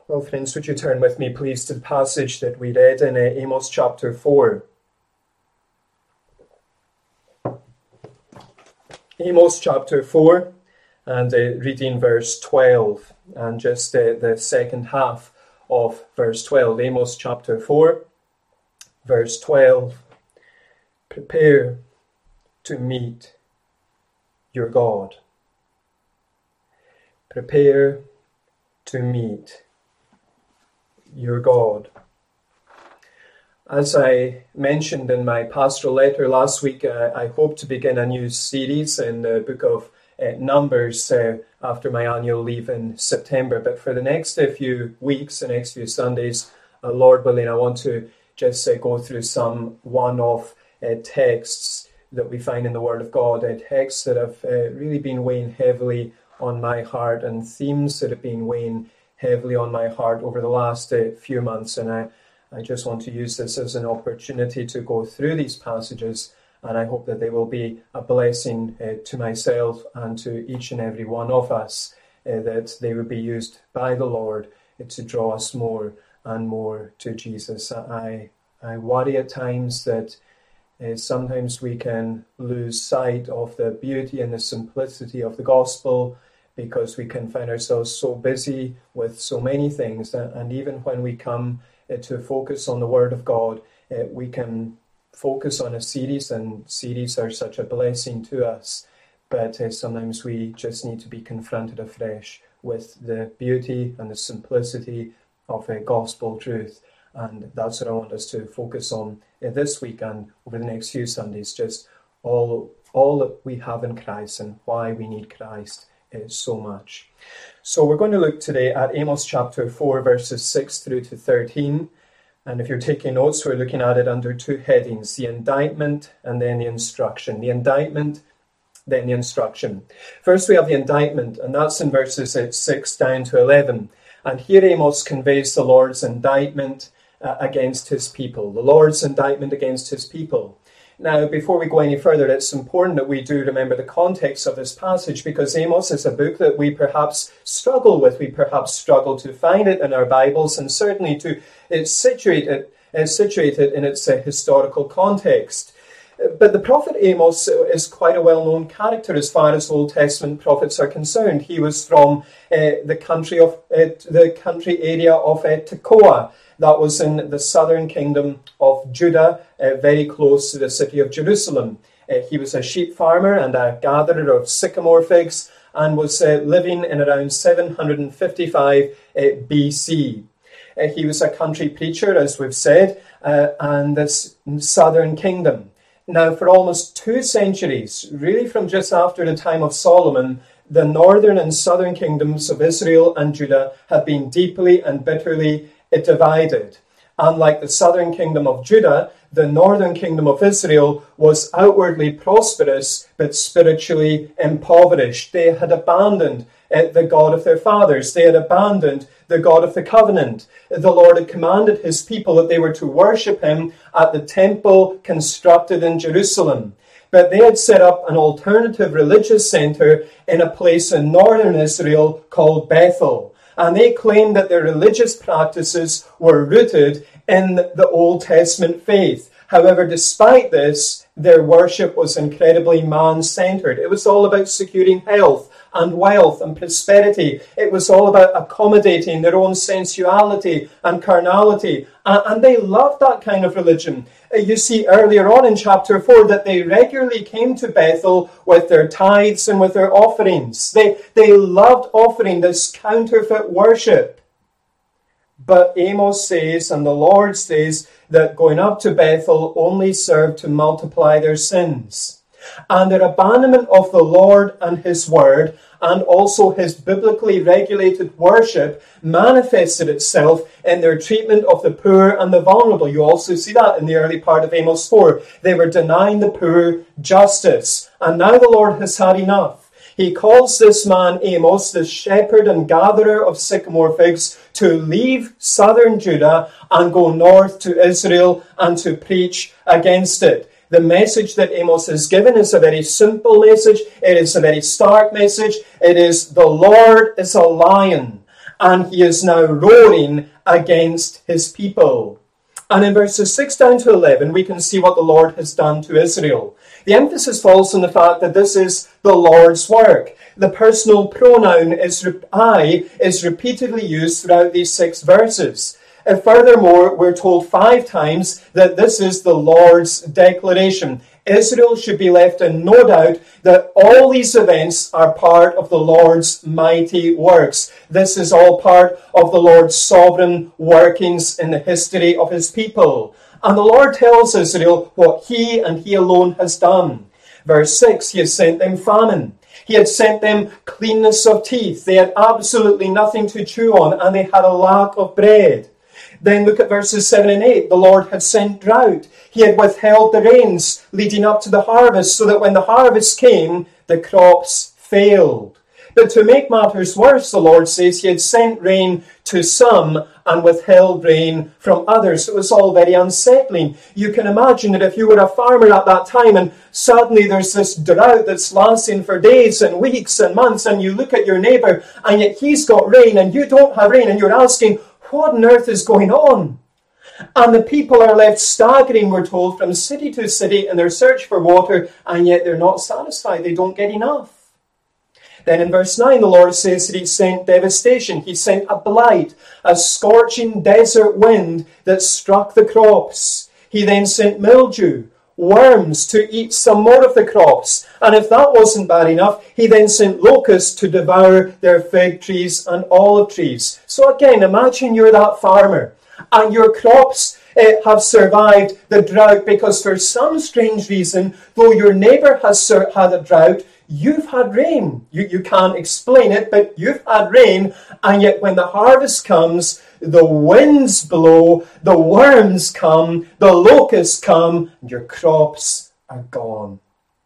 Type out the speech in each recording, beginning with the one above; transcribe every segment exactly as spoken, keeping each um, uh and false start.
Well, friends, would you turn with me, please, to the passage that we read in uh, Amos chapter four. Amos chapter four, and uh, reading verse twelve, and just uh, the second half of verse twelve. Amos chapter four, verse twelve. Prepare to meet your God. Prepare to meet your God. As I mentioned in my pastoral letter last week, uh, I hope to begin a new series in the book of uh, Numbers uh, after my annual leave in September. But for the next uh, few weeks, the next few Sundays, uh, Lord willing, I want to just uh, go through some one-off uh, texts that we find in the Word of God, uh, texts that have uh, really been weighing heavily on my heart, and themes that have been weighing heavily on my heart over the last uh, few months. And I, I just want to use this as an opportunity to go through these passages, and I hope that they will be a blessing uh, to myself and to each and every one of us, uh, that they will be used by the Lord uh, to draw us more and more to Jesus. I, I worry at times that uh, sometimes we can lose sight of the beauty and the simplicity of the gospel, because we can find ourselves so busy with so many things. And even when we come uh, to focus on the Word of God, uh, we can focus on a series, and series are such a blessing to us. But uh, sometimes we just need to be confronted afresh with the beauty and the simplicity of uh, gospel truth. And that's what I want us to focus on uh, this week and over the next few Sundays, just all, all that we have in Christ and why we need Christ so much. So we're going to look today at Amos chapter four, verses six through to thirteen. And if you're taking notes, we're looking at it under two headings: the indictment and then the instruction. The indictment, then the instruction. First we have the indictment, and that's in verses six down to eleven. And here Amos conveys the Lord's indictment uh, against his people. The Lord's indictment against his people. Now, before we go any further, it's important that we do remember the context of this passage, because Amos is a book that we perhaps struggle with. We perhaps struggle to find it in our Bibles, and certainly to uh, situate it, uh, situate it in its uh, historical context. But the prophet Amos is quite a well-known character as far as Old Testament prophets are concerned. He was from uh, the country of uh, the country area of uh, Tekoa. That was in the southern kingdom of Judah, uh, very close to the city of Jerusalem. Uh, he was a sheep farmer and a gatherer of sycamore figs, and was uh, living in around seven hundred fifty-five uh, B C. Uh, he was a country preacher, as we've said, uh, and this southern kingdom. Now, for almost two centuries, really from just after the time of Solomon, the northern and southern kingdoms of Israel and Judah have been deeply and bitterly divided. Unlike the southern kingdom of Judah, the northern kingdom of Israel was outwardly prosperous but spiritually impoverished. They had abandoned uh, the God of their fathers. They had abandoned the God of the covenant. The Lord had commanded his people that they were to worship him at the temple constructed in Jerusalem. But they had set up an alternative religious center in a place in northern Israel called Bethel. And they claimed that their religious practices were rooted in the Old Testament faith. However, despite this, their worship was incredibly man-centered. It was all about securing health and wealth and prosperity. It was all about accommodating their own sensuality and carnality. And they loved that kind of religion. You see earlier on in chapter four that they regularly came to Bethel with their tithes and with their offerings. They, they loved offering this counterfeit worship. But Amos says, and the Lord says, that going up to Bethel only served to multiply their sins. And their abandonment of the Lord and his word, and also his biblically regulated worship, manifested itself in their treatment of the poor and the vulnerable. You also see that in the early part of Amos four. They were denying the poor justice. And now the Lord has had enough. He calls this man Amos, the shepherd and gatherer of sycamore figs, to leave southern Judah and go north to Israel and to preach against it. The message that Amos is given is a very simple message. It is a very stark message. It is, the Lord is a lion, and he is now roaring against his people. And in verses six down to eleven, we can see what the Lord has done to Israel. The emphasis falls on the fact that this is the Lord's work. The personal pronoun is I is repeatedly used throughout these six verses. And furthermore, we're told five times that this is the Lord's declaration. Israel should be left in no doubt that all these events are part of the Lord's mighty works. This is all part of the Lord's sovereign workings in the history of his people. And the Lord tells Israel what he and he alone has done. Verse six, he has sent them famine. He had sent them cleanness of teeth. They had absolutely nothing to chew on, and they had a lack of bread. Then look at verses seven and eight. The Lord had sent drought. He had withheld the rains leading up to the harvest, so that when the harvest came, the crops failed. But to make matters worse, the Lord says he had sent rain to some and withheld rain from others. It was all very unsettling. You can imagine that if you were a farmer at that time and suddenly there's this drought that's lasting for days and weeks and months, and you look at your neighbour and yet he's got rain and you don't have rain, and you're asking, what on earth is going on? And the people are left staggering, we're told, from city to city in their search for water, and yet they're not satisfied. They don't get enough. Then in verse nine, the Lord says that he sent devastation. He sent a blight, a scorching desert wind that struck the crops. He then sent mildew, worms to eat some more of the crops. And if that wasn't bad enough, he then sent locusts to devour their fig trees and olive trees. So again, imagine you're that farmer and your crops uh, have survived the drought because for some strange reason, though your neighbour has sur- had a drought, you've had rain. You, you can't explain it, but you've had rain. And yet when the harvest comes, the winds blow, the worms come, the locusts come, and your crops are gone.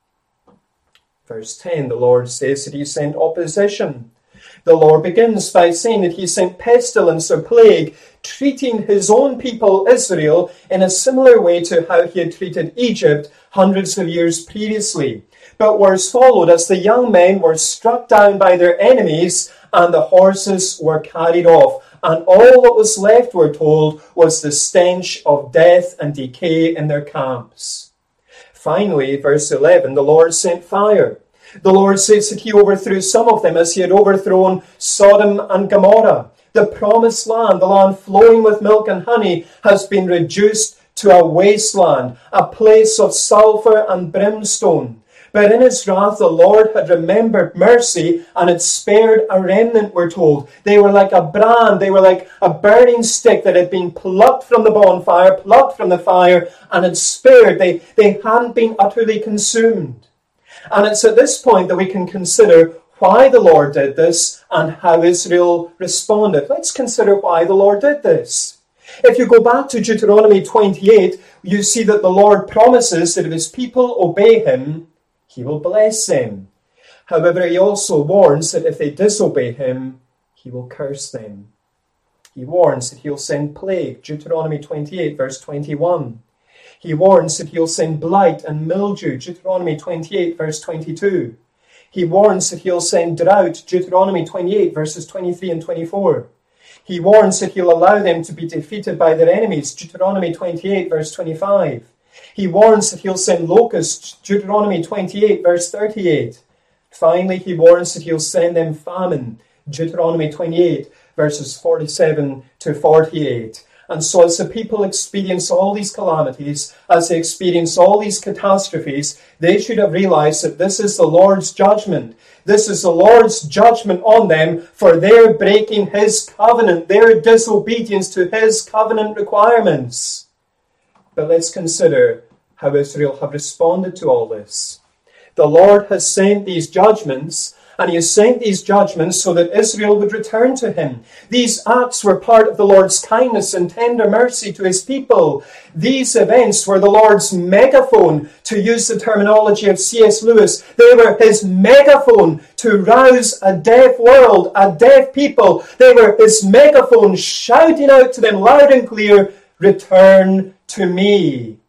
Verse ten, the Lord says that he sent opposition. The Lord begins by saying that he sent pestilence or plague, treating his own people, Israel, in a similar way to how he had treated Egypt hundreds of years previously. But worse followed as the young men were struck down by their enemies and the horses were carried off. And all that was left, we're told, was the stench of death and decay in their camps. Finally, verse eleven, the Lord sent fire. The Lord says that he overthrew some of them as he had overthrown Sodom and Gomorrah. The promised land, the land flowing with milk and honey, has been reduced to a wasteland, a place of sulphur and brimstone. But in his wrath, the Lord had remembered mercy and had spared a remnant, we're told. They were like a brand, they were like a burning stick that had been plucked from the bonfire, plucked from the fire, and had spared. They, they hadn't been utterly consumed. And it's at this point that we can consider why the Lord did this and how Israel responded. Let's consider why the Lord did this. If you go back to Deuteronomy twenty-eight, you see that the Lord promises that if his people obey him, he will bless them. However, he also warns that if they disobey him, he will curse them. He warns that he'll send plague, Deuteronomy twenty-eight, verse twenty-one. He warns that he'll send blight and mildew, Deuteronomy twenty-eight, verse twenty-two. He warns that he'll send drought, Deuteronomy twenty-eight, verses twenty-three and twenty-four. He warns that he'll allow them to be defeated by their enemies, Deuteronomy twenty-eight, verse twenty-five. He warns that he'll send locusts, Deuteronomy twenty-eight, verse thirty-eight. Finally, he warns that he'll send them famine, Deuteronomy twenty-eight, verses forty-seven to forty-eight. And so as the people experience all these calamities, as they experience all these catastrophes, they should have realized that this is the Lord's judgment. This is the Lord's judgment on them for their breaking his covenant, their disobedience to his covenant requirements. But let's consider how Israel have responded to all this. The Lord has sent these judgments, and he has sent these judgments so that Israel would return to him. These acts were part of the Lord's kindness and tender mercy to his people. These events were the Lord's megaphone, to use the terminology of C S Lewis. They were his megaphone to rouse a deaf world, a deaf people. They were his megaphone shouting out to them loud and clear, "Return to me."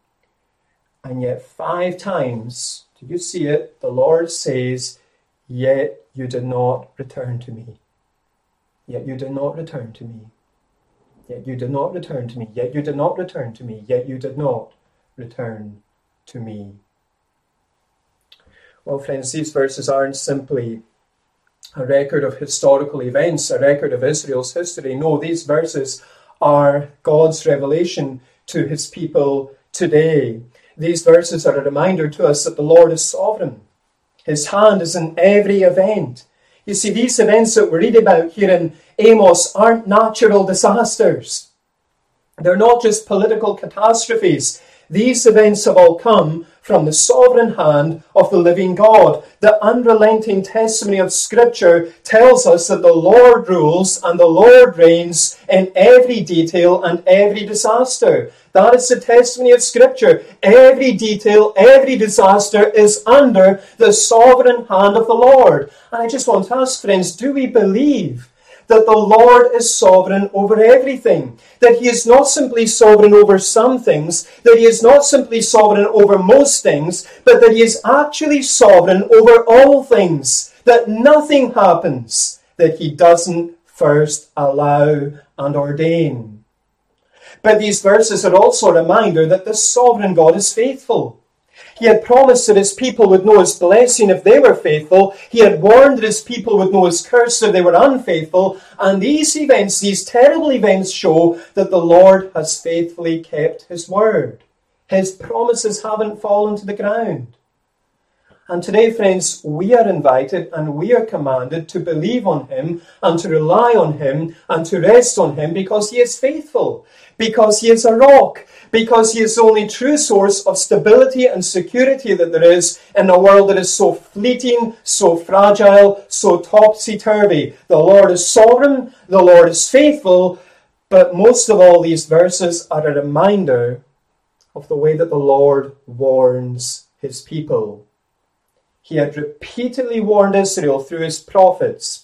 And yet five times, do you see it? The Lord says, "Yet you did not return to me." yet you did not return to me. Yet you did not return to me. Yet you did not return to me. Yet you did not return to me. Well, friends, these verses aren't simply a record of historical events, a record of Israel's history. No, these verses are God's revelation to his people today. These verses are a reminder to us that the Lord is sovereign. His hand is in every event. You see, these events that we read about here in Amos aren't natural disasters. They're not just political catastrophes. These events have all come from the sovereign hand of the living God. The unrelenting testimony of Scripture tells us that the Lord rules and the Lord reigns in every detail and every disaster. That is the testimony of Scripture. Every detail, every disaster is under the sovereign hand of the Lord. And I just want to ask, friends, do we believe that the Lord is sovereign over everything? That he is not simply sovereign over some things, that he is not simply sovereign over most things, but that he is actually sovereign over all things. That nothing happens that he doesn't first allow and ordain. But these verses are also a reminder that the sovereign God is faithful. He had promised that his people would know his blessing if they were faithful. He had warned that his people would know his curse if they were unfaithful. And these events, these terrible events, show that the Lord has faithfully kept his word. His promises haven't fallen to the ground. And today, friends, we are invited and we are commanded to believe on him and to rely on him and to rest on him because he is faithful, because he is a rock, because he is the only true source of stability and security that there is in a world that is so fleeting, so fragile, so topsy-turvy. The Lord is sovereign, the Lord is faithful, but most of all, these verses are a reminder of the way that the Lord warns his people. He had repeatedly warned Israel through his prophets,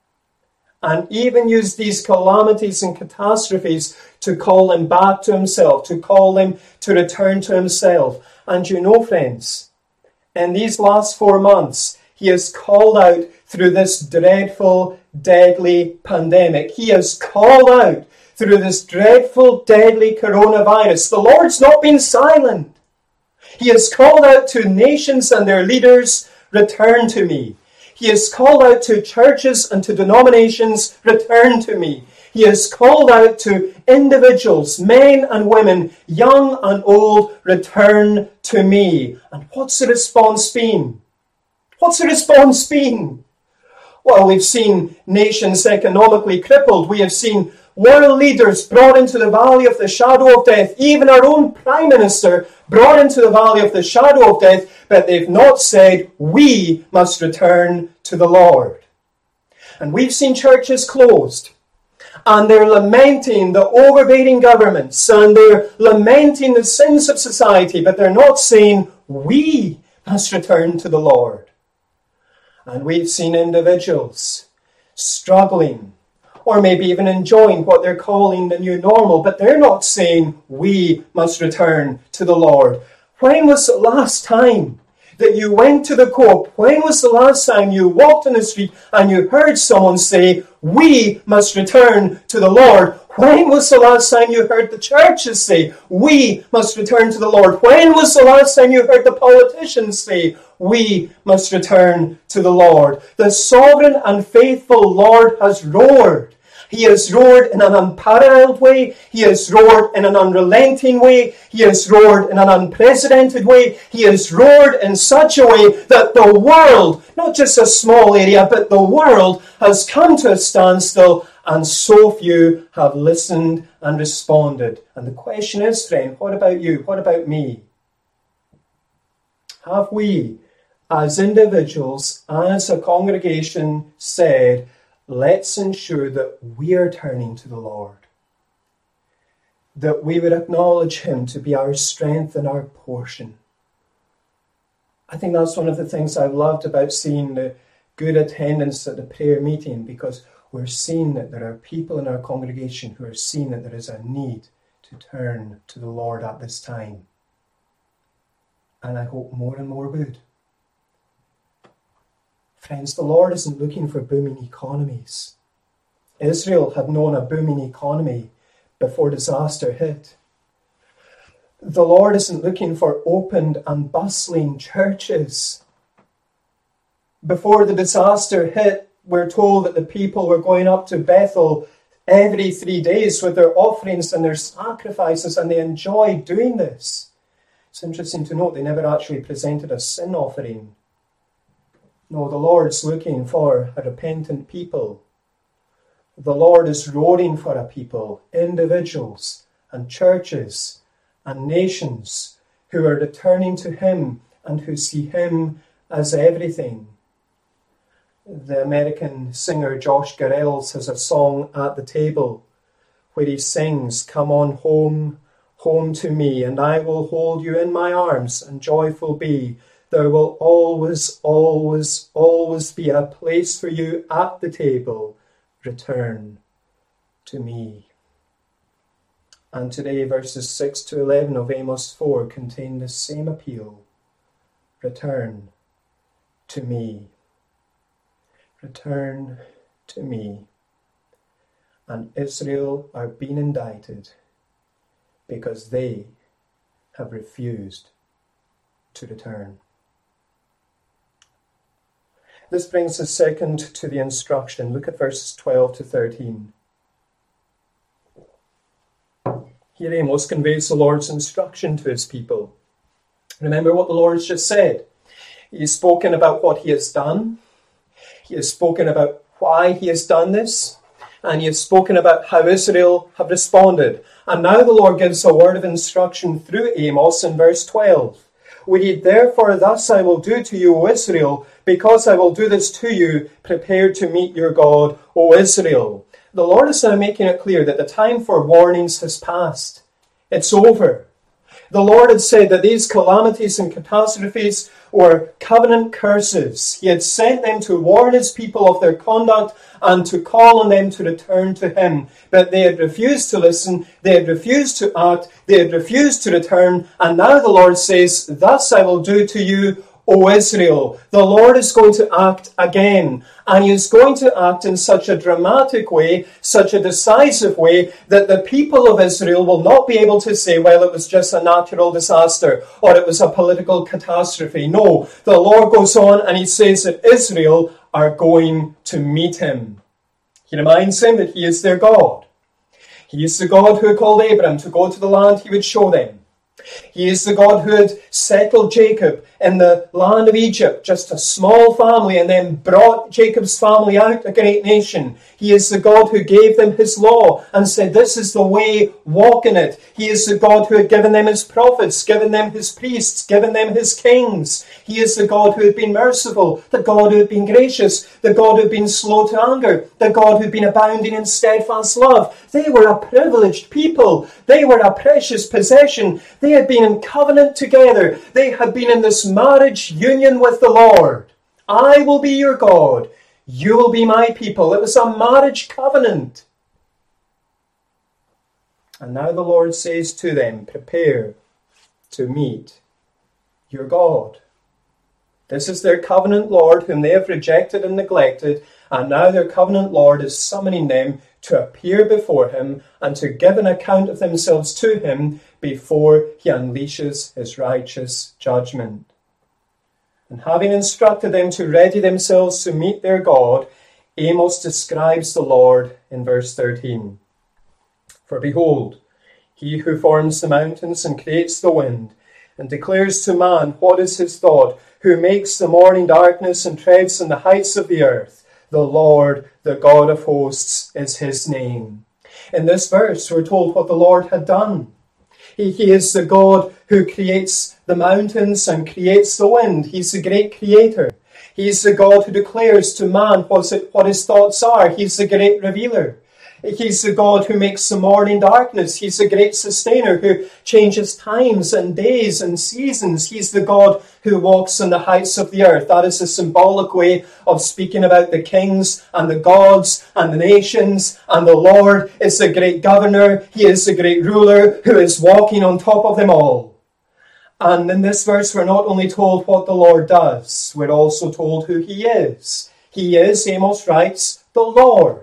and even used these calamities and catastrophes to call them back to himself, to call them to return to himself. And you know, friends, in these last four months, he has called out through this dreadful, deadly pandemic. He has called out through this dreadful, deadly coronavirus. The Lord's not been silent. He has called out to nations and their leaders, return to me. He has called out to churches and to denominations, return to me. He has called out to individuals, men and women, young and old, return to me. And what's the response been? What's the response been? Well, we've seen nations economically crippled. We have seen world leaders brought into the valley of the shadow of death. Even our own Prime Minister brought into the valley of the shadow of death. But they've not said, we must return to the Lord. And we've seen churches closed. And they're lamenting the overbearing governments. And they're lamenting the sins of society. But they're not saying, we must return to the Lord. And we've seen individuals struggling, or maybe even enjoying what they're calling the new normal, but they're not saying, we must return to the Lord. When was the last time that you went to the co-op? When was the last time you walked in the street and you heard someone say, we must return to the Lord? When was the last time you heard the churches say, we must return to the Lord? When was the last time you heard the politicians say, we must return to the Lord? The sovereign and faithful Lord has roared. He has roared in an unparalleled way. He has roared in an unrelenting way. He has roared in an unprecedented way. He has roared in such a way that the world, not just a small area, but the world has come to a standstill, and so few have listened and responded. And the question is, friend, what about you? What about me? Have we, as individuals, as a congregation, said, let's ensure that we are turning to the Lord, that we would acknowledge him to be our strength and our portion? I think that's one of the things I've loved about seeing the good attendance at the prayer meeting, because we're seeing that there are people in our congregation who are seeing that there is a need to turn to the Lord at this time. And I hope more and more would. Friends, the Lord isn't looking for booming economies. Israel had known a booming economy before disaster hit. The Lord isn't looking for opened and bustling churches. Before the disaster hit, we're told that the people were going up to Bethel every three days with their offerings and their sacrifices, and they enjoyed doing this. It's interesting to note they never actually presented a sin offering. No, the Lord's looking for a repentant people. The Lord is roaring for a people, individuals and churches and nations who are returning to Him and who see Him as everything. The American singer Josh Garrels has a song, At the Table, where he sings, "Come on home, home to me, and I will hold you in my arms and joyful be. There will always, always, always be a place for you at the table. Return to me." And today verses six to eleven of Amos four contain the same appeal. Return to me. Return to me. And Israel are being indicted because they have refused to return. This brings us second to the instruction. Look at verses twelve to thirteen. Here Amos conveys the Lord's instruction to his people. Remember what the Lord's just said. He has spoken about what he has done. He has spoken about why he has done this. And he has spoken about how Israel have responded. And now the Lord gives a word of instruction through Amos in verse twelve. We read, "Therefore thus I will do to you, O Israel, because I will do this to you, prepare to meet your God, O Israel." The Lord is now making it clear that the time for warnings has passed. It's over. The Lord had said that these calamities and catastrophes were covenant curses. He had sent them to warn his people of their conduct and to call on them to return to him. But they had refused to listen, they had refused to act, they had refused to return, and now the Lord says, "Thus I will do to you, O Israel." The Lord is going to act again, and he is going to act in such a dramatic way, such a decisive way, that the people of Israel will not be able to say, well, it was just a natural disaster, or it was a political catastrophe. No, the Lord goes on and he says that Israel are going to meet him. He reminds them that he is their God. He is the God who had called Abraham to go to the land he would show them. He is the God who had settled Jacob in the land of Egypt, just a small family, and then brought Jacob's family out, a great nation. He is the God who gave them his law and said, this is the way, walk in it. He is the God who had given them his prophets, given them his priests, given them his kings. He is the God who had been merciful, the God who had been gracious, the God who had been slow to anger, the God who had been abounding in steadfast love. They were a privileged people. They were a precious possession. They had been in covenant together. They had been in this marriage union with the Lord. I will be your God. You will be my people. It was a marriage covenant. And now the Lord says to them, prepare to meet your God. This is their covenant Lord whom they have rejected and neglected. And now their covenant Lord is summoning them to appear before him and to give an account of themselves to him before he unleashes his righteous judgment. And having instructed them to ready themselves to meet their God, Amos describes the Lord in verse thirteen. For behold, he who forms the mountains and creates the wind, and declares to man what is his thought, who makes the morning darkness and treads on the heights of the earth, the Lord, the God of hosts, is his name. In this verse, we're told what the Lord had done. He, he is the God who creates the mountains and creates the wind. He's the great creator. He's the God who declares to man what his thoughts are. He's the great revealer. He's the God who makes the morning darkness. He's the great sustainer who changes times and days and seasons. He's the God who walks on the heights of the earth. That is a symbolic way of speaking about the kings and the gods and the nations. And the Lord is the great governor. He is the great ruler who is walking on top of them all. And in this verse, we're not only told what the Lord does, we're also told who he is. He is, Amos writes, the Lord.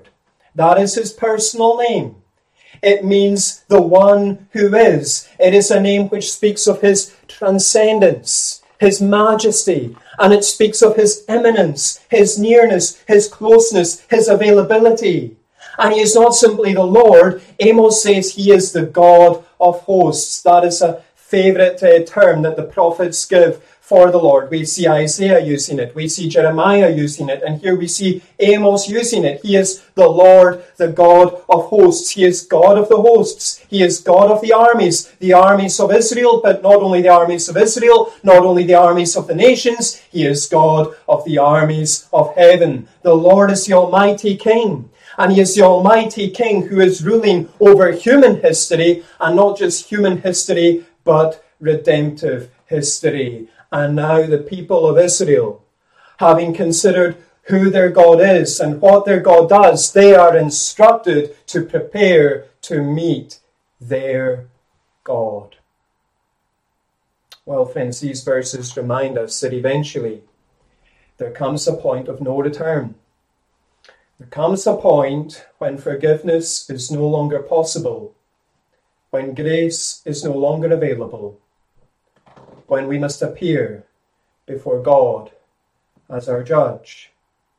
That is his personal name. It means the one who is. It is a name which speaks of his transcendence, his majesty, and it speaks of his immanence, his nearness, his closeness, his availability. And he is not simply the Lord. Amos says he is the God of hosts. That is a favourite uh, term that the prophets give for the Lord. We see Isaiah using it. We see Jeremiah using it. And here we see Amos using it. He is the Lord, the God of hosts. He is God of the hosts. He is God of the armies, the armies of Israel, but not only the armies of Israel, not only the armies of the nations. He is God of the armies of heaven. The Lord is the Almighty King. And he is the Almighty King who is ruling over human history, and not just human history, but redemptive history. And now the people of Israel, having considered who their God is and what their God does, they are instructed to prepare to meet their God. Well, friends, these verses remind us that eventually there comes a point of no return. There comes a point when forgiveness is no longer possible, when grace is no longer available, when we must appear before God as our judge.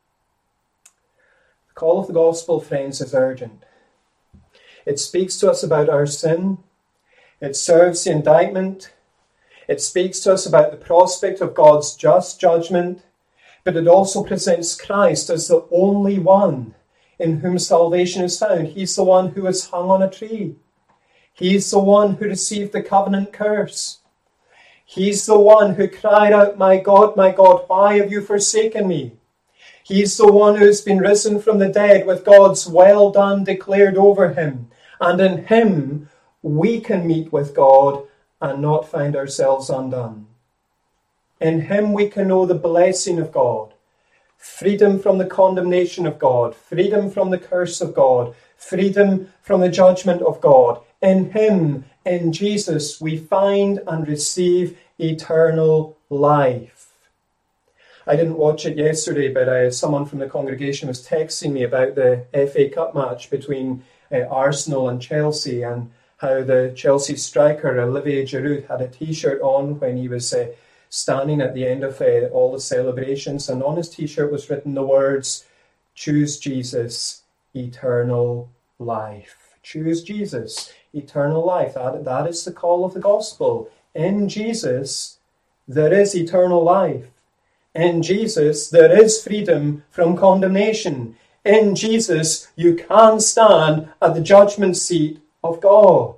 The call of the gospel, friends, is urgent. It speaks to us about our sin. It serves the indictment. It speaks to us about the prospect of God's just judgment. But it also presents Christ as the only one in whom salvation is found. He's the one who is hung on a tree. He's the one who received the covenant curse. He's the one who cried out, "My God, my God, why have you forsaken me?" He's the one who has been risen from the dead with God's well done declared over him. And in him, we can meet with God and not find ourselves undone. In him we can know the blessing of God, freedom from the condemnation of God, freedom from the curse of God, freedom from the judgment of God. In him, in Jesus, we find and receive eternal life. I didn't watch it yesterday, but uh, someone from the congregation was texting me about the F A Cup match between uh, Arsenal and Chelsea, and how the Chelsea striker, Olivier Giroud, had a T-shirt on when he was uh, standing at the end of uh, all the celebrations, and on his T-shirt was written the words, "Choose Jesus, eternal life." Choose Jesus, eternal life. That, that is the call of the gospel. In Jesus, there is eternal life. In Jesus, there is freedom from condemnation. In Jesus, you can stand at the judgment seat of God.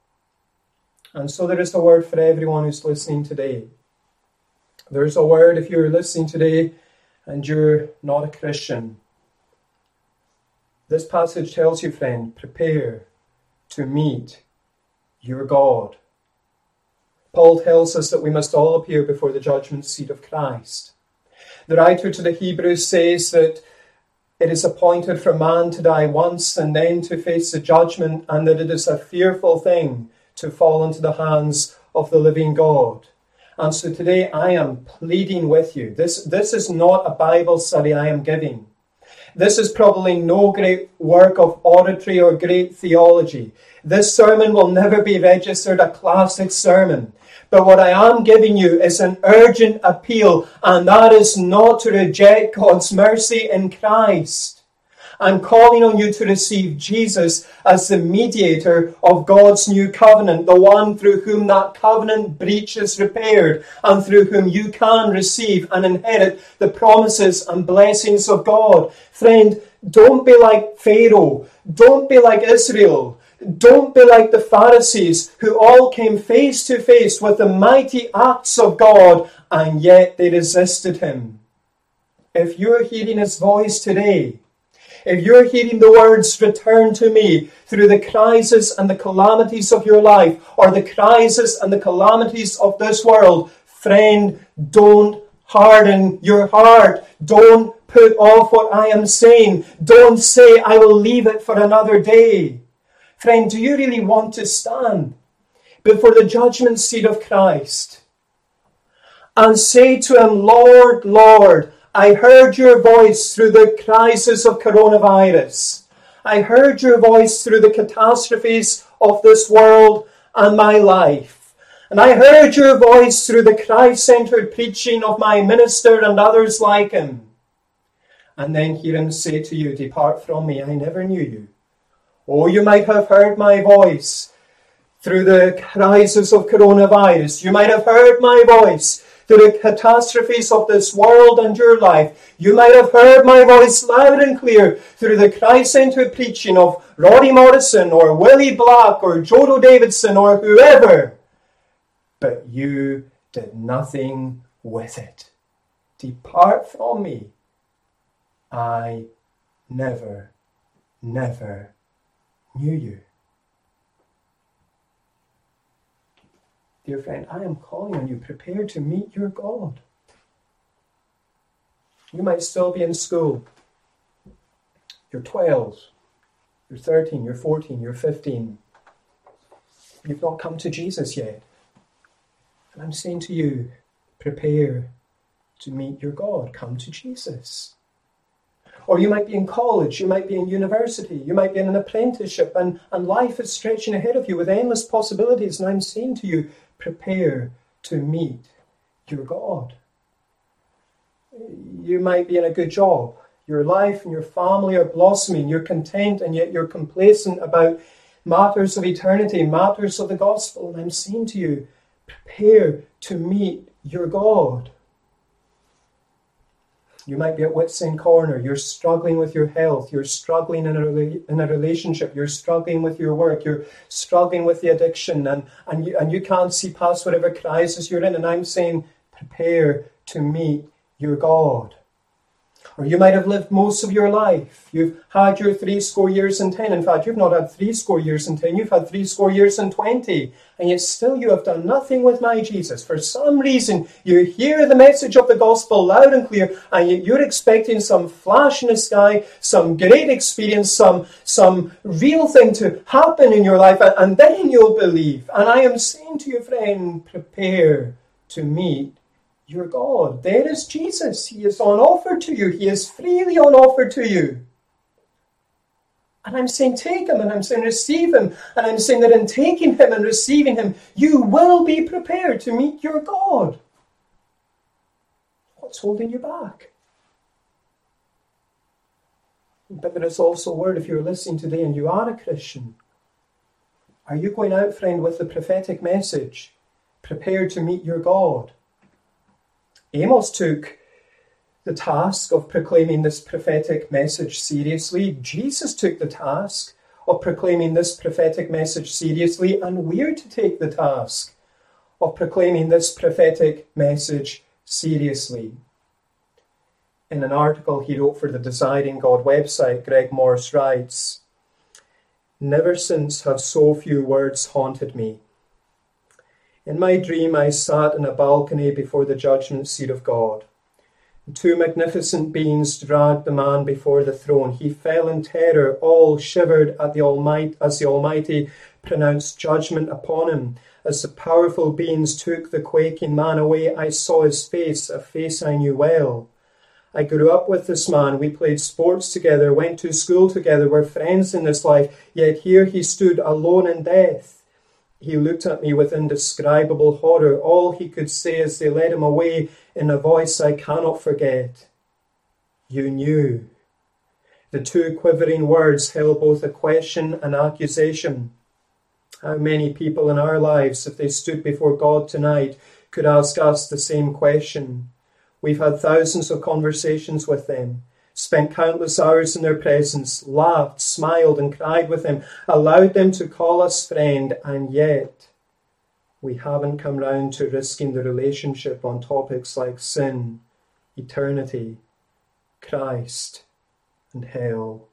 And so there is a word for everyone who's listening today. There's a word if you're listening today and you're not a Christian. This passage tells you, friend, prepare to meet your God. Paul tells us that we must all appear before the judgment seat of Christ. The writer to the Hebrews says that it is appointed for man to die once and then to face the judgment, and that it is a fearful thing to fall into the hands of the living God. And so today I am pleading with you. This, this is not a Bible study I am giving. This is probably no great work of oratory or great theology. This sermon will never be registered a classic sermon. But what I am giving you is an urgent appeal, and that is not to reject God's mercy in Christ. I'm calling on you to receive Jesus as the mediator of God's new covenant, the one through whom that covenant breach is repaired, and through whom you can receive and inherit the promises and blessings of God. Friend, don't be like Pharaoh. Don't be like Israel. Don't be like the Pharisees, who all came face to face with the mighty acts of God, and yet they resisted him. If you're hearing his voice today, if you're hearing the words, "Return to me," through the crises and the calamities of your life, or the crises and the calamities of this world, friend, don't harden your heart. Don't put off what I am saying. Don't say, "I will leave it for another day." Friend, do you really want to stand before the judgment seat of Christ and say to him, "Lord, Lord, I heard your voice through the crisis of coronavirus. I heard your voice through the catastrophes of this world and my life. And I heard your voice through the Christ-centered preaching of my minister and others like him. And then hear him say to you, depart from me, I never knew you. Oh, you might have heard my voice through the crisis of coronavirus. You might have heard my voice through the catastrophes of this world and your life. You might have heard my voice loud and clear through the Christ-centered preaching of Roddy Morrison or Willie Black or Jodo Davidson or whoever. But you did nothing with it. Depart from me. I never, never knew you. Dear friend, I am calling on you, prepare to meet your God. You might still be in school. You're twelve, you're thirteen, you're fourteen, you're fifteen. You've not come to Jesus yet. And I'm saying to you, prepare to meet your God. Come to Jesus. Or you might be in college, you might be in university, you might be in an apprenticeship, and, and life is stretching ahead of you with endless possibilities. And I'm saying to you, prepare to meet your God. You might be in a good job. Your life and your family are blossoming. You're content, and yet you're complacent about matters of eternity, matters of the gospel. And I'm saying to you, prepare to meet your God. You might be at wit's end corner. You're struggling with your health. You're struggling in a, rela- in a relationship. You're struggling with your work. You're struggling with the addiction. And, and, you, and you can't see past whatever crisis you're in. And I'm saying, prepare to meet your God. Or you might have lived most of your life. You've had your three score years and ten. In fact, you've not had three score years and ten. You've had three score years and twenty. And yet still you have done nothing with my Jesus. For some reason, you hear the message of the gospel loud and clear, and yet you're expecting some flash in the sky, some great experience, some, some real thing to happen in your life, and then you'll believe. And I am saying to you, friend, prepare to meet your God. There is Jesus. He is on offer to you. He is freely on offer to you. And I'm saying take him, and I'm saying receive him. And I'm saying that in taking him and receiving him, you will be prepared to meet your God. What's holding you back? But there is also a word, if you're listening today and you are a Christian, are you going out, friend, with the prophetic message, prepared to meet your God? Amos took the task of proclaiming this prophetic message seriously. Jesus took the task of proclaiming this prophetic message seriously, and we're to take the task of proclaiming this prophetic message seriously. In an article he wrote for the Desiring God website, Greg Morse writes, "Never since have so few words haunted me. In my dream, I sat in a balcony before the judgment seat of God. Two magnificent beings dragged the man before the throne. He fell in terror, all shivered at the Almighty, as the Almighty pronounced judgment upon him. As the powerful beings took the quaking man away, I saw his face, a face I knew well. I grew up with this man. We played sports together, went to school together, were friends in this life. Yet here he stood alone in death. He looked at me with indescribable horror. All he could say as they led him away in a voice I cannot forget, 'You knew.' The two quivering words held both a question and accusation. How many people in our lives, if they stood before God tonight, could ask us the same question? We've had thousands of conversations with them, spent countless hours in their presence, laughed, smiled and cried with them, allowed them to call us friend, and yet we haven't come round to risking the relationship on topics like sin, eternity, Christ, and hell.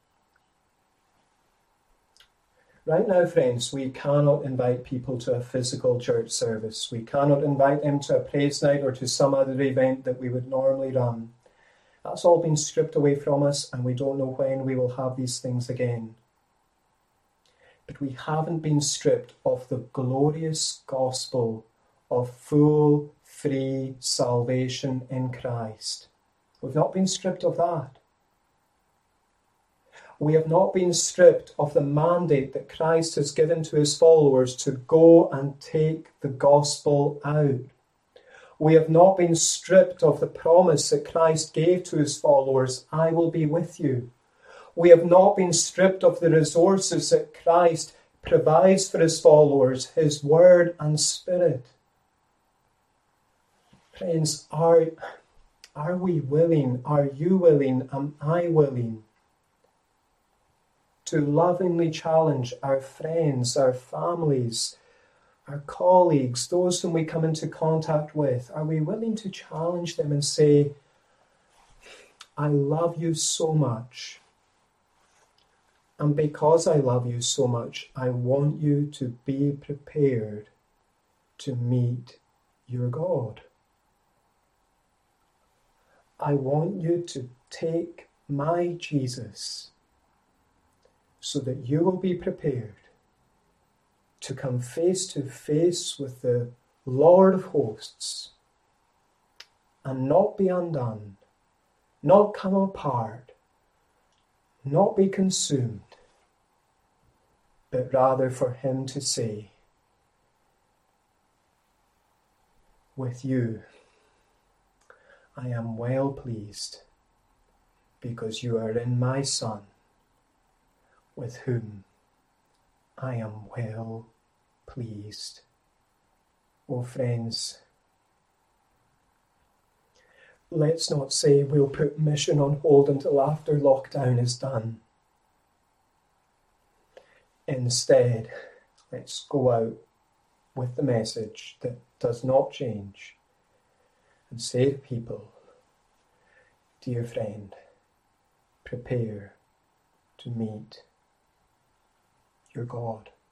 Right now, friends, we cannot invite people to a physical church service. We cannot invite them to a praise night or to some other event that we would normally run. That's all been stripped away from us, and we don't know when we will have these things again. But we haven't been stripped of the glorious gospel of full, free salvation in Christ. We've not been stripped of that. We have not been stripped of the mandate that Christ has given to his followers to go and take the gospel out. We have not been stripped of the promise that Christ gave to his followers, I will be with you. We have not been stripped of the resources that Christ provides for his followers, his word and spirit. Friends, are, are we willing, are you willing, am I willing to lovingly challenge our friends, our families, our colleagues, those whom we come into contact with? Are we willing to challenge them and say, I love you so much, and because I love you so much, I want you to be prepared to meet your God. I want you to take my Jesus so that you will be prepared to come face to face with the Lord of hosts and not be undone, not come apart, not be consumed, but rather for him to say, with you, I am well pleased, because you are in my Son, with whom I am well pleased. Oh friends, let's not say we'll put mission on hold until after lockdown is done. Instead, let's go out with the message that does not change and say to people, dear friend, prepare to meet your God.